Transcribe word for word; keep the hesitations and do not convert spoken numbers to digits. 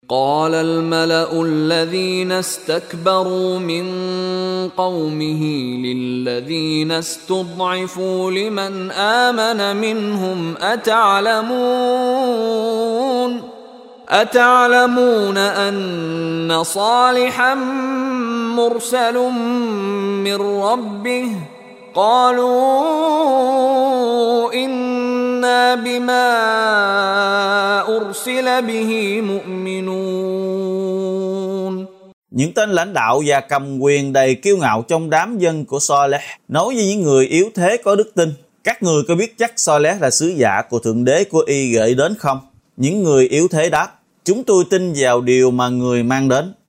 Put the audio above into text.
قال الملأ الذين استكبروا من قومه للذين استضعفوا لمن آمن منهم أتعلمون أتعلمون أن صالحا مرسل من ربه قالوا إنا بما أرسل به مؤمنون. Những tên lãnh đạo và cầm quyền đầy kiêu ngạo trong đám dân của Saleh nói với những người yếu thế có đức tin: các người có biết chắc Saleh là sứ giả của Thượng Đế của y gửi đến không? Những người yếu thế đáp: chúng tôi tin vào điều mà người mang đến.